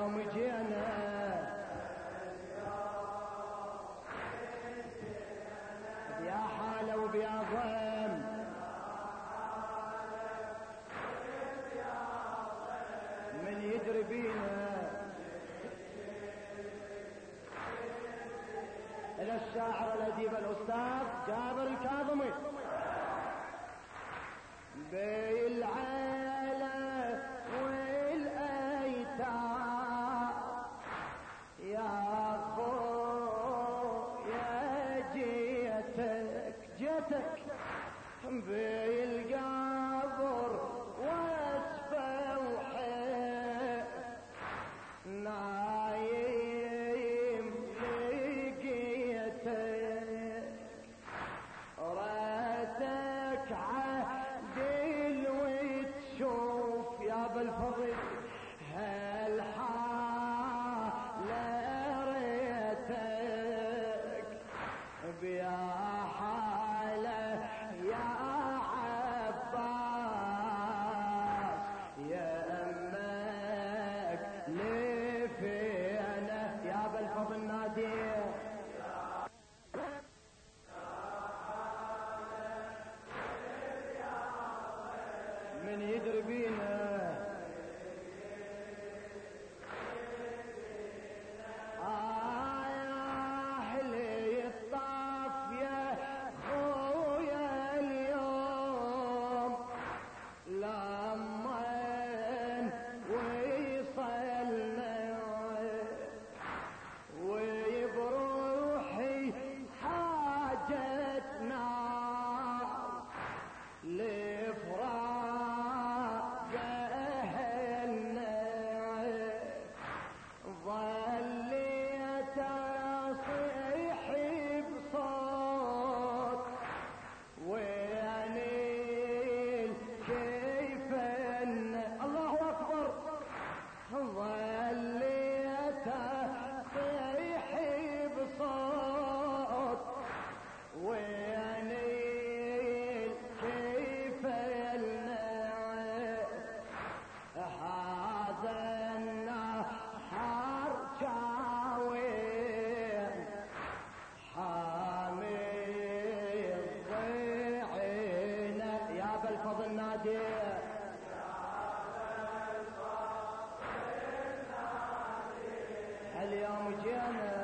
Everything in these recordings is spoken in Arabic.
هاليوم جينا بيا حالة وبيا ضم من يدري بينا إلى الشاعر الأديب الأستاذ جابر الكاظمي بالعيلة والأيتام يا خويا جيتك بالقبر واسفة وحيل نايم لقيتك راتك عدل وتشوف يا بالفضل هالحالة ريتك بيا حالة يا عباس يا أمك لفينا يا بالفضل ناديه من يدري بينا يا حلي الطاف يا خويا اليوم لما وصلنا وبروحي حاجتنا لفراق أهلنا ظليت أصيح بصوت وينيل كيف الله أكبر ظليت أصيح بصوت وينيل كيف هذا النهار جاوين حامي الضيعين يا بالفضل نادي اليوم جينا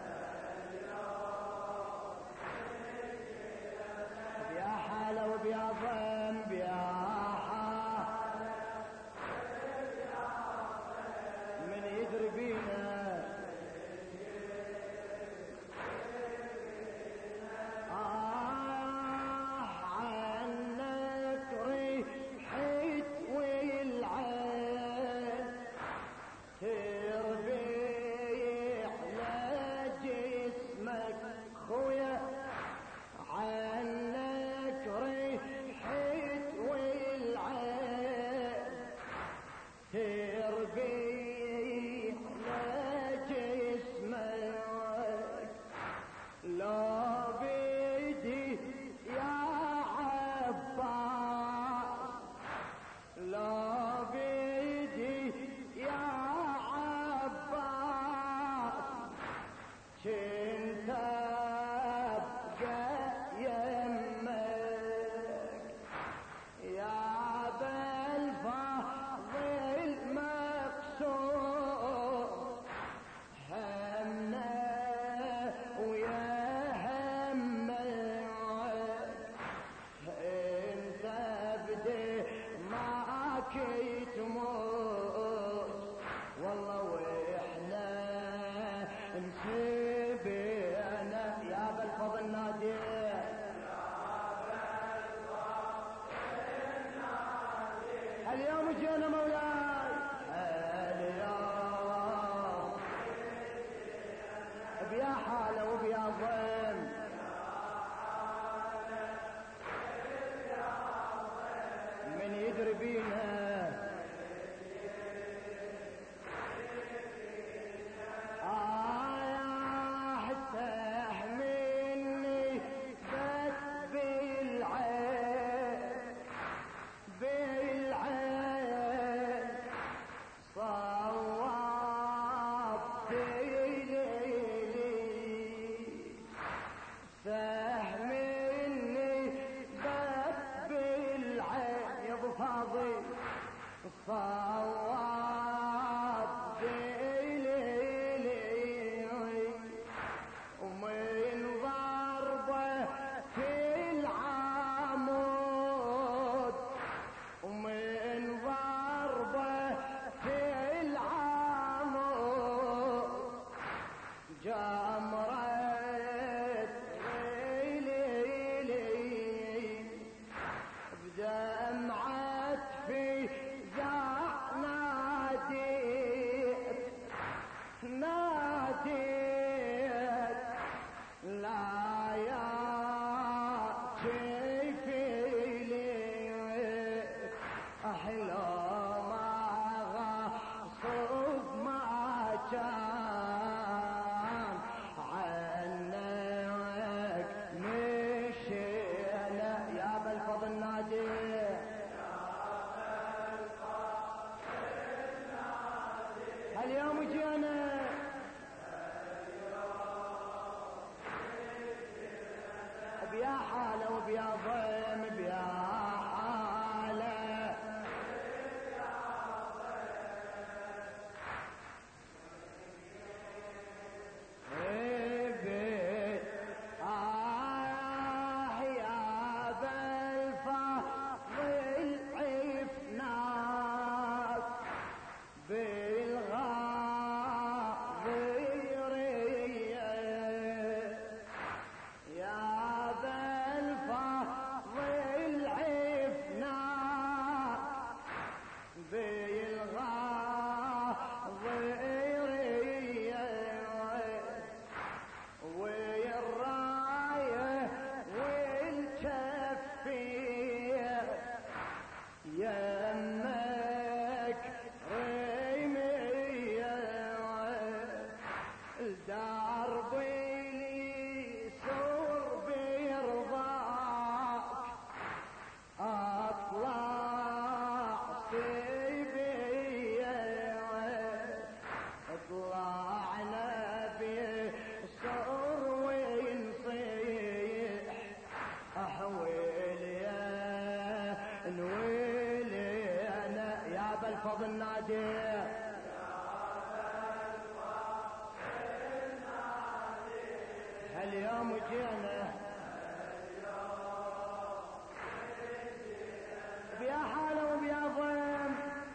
بيا حالة وبيا ضم بيا من يدري بينا عنك ريحت والعين تربيع لجسمك خويا عنك ريحت والعين تربيع لجسمك لا بيدي يا عباس لا بيدي يا عباس كنت ابقى يمك يا بالفضل مقصود همنا ويا همك انت بدي معك تموت والله واحنا نسيبنا يا بالفضل نادي اليوم جينا مولاي اليوم بيا حالة وبيا ضم من يدري بينا تحملني بس بالعين صواب جمرة ليلي بدمعت في ناديت لا يا شيفيلي أحلى ما غصب ما كان عنك مشينا يا بالفضل نادي اليوم جينا بيا حالة وبيا ضيم بيا حالة يا بالفضل عفناك بالغاضرية يا بالفضل عفناك بالغاضرية والراية والكفية يمك ريمية الدرب لي سور بيرضاك اطلع سيبية طلعنا بسور ونصيح احويل يا نويلي انا يا بالفضل نادي اليوم جينا بيا حالة وبيا ضيم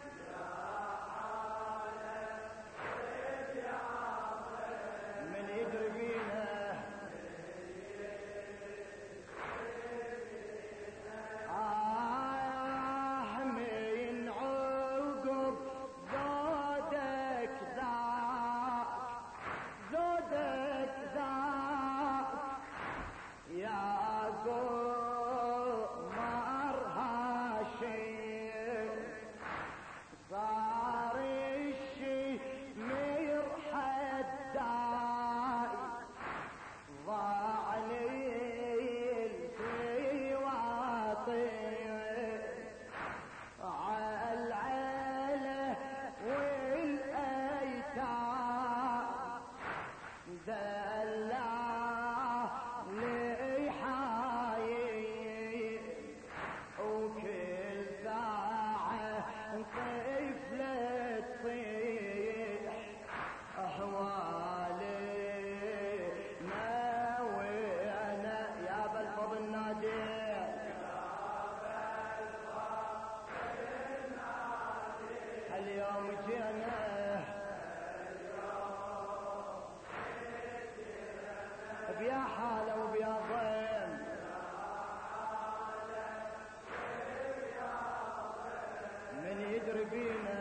من يدري بينا من عقب زودك ذاك يا قمر هاشم صار الشمير حداي ضاع لي في واطي عالعيلة والايتام دلع لي حايي وكل ساعة طفلة تصيح أحوالي ناوي أنا يا بالفضل نادي اليوم جينا بيا حالة وبيا ضيم من يدري بينا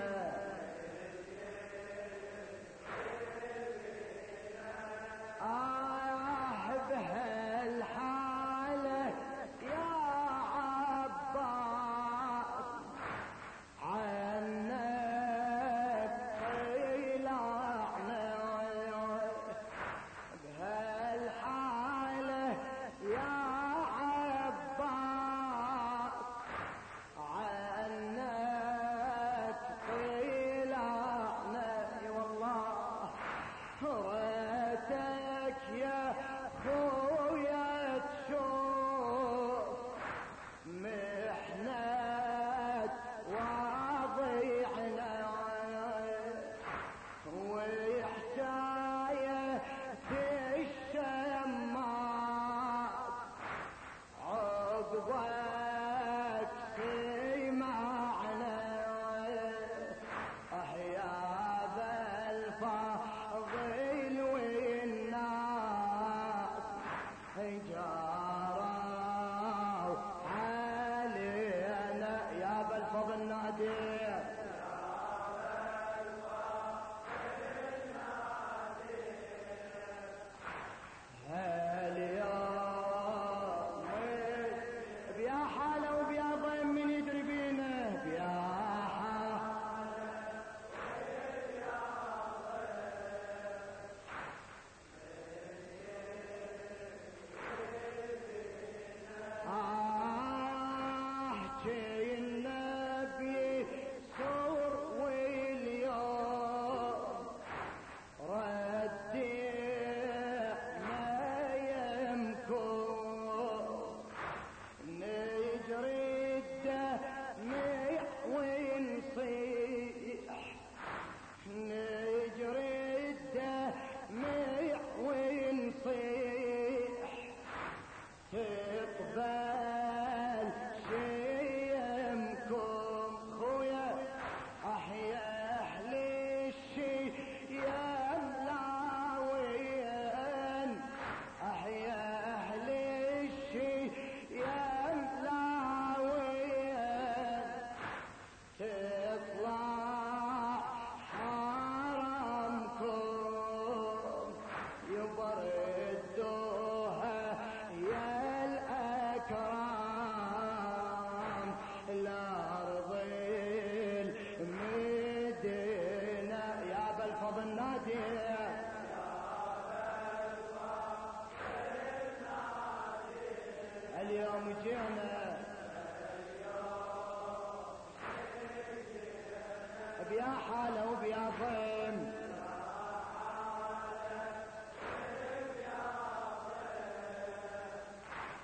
بهالحالة يا عباس عنك طلعنا بهالحالة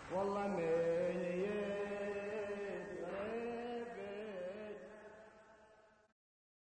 والله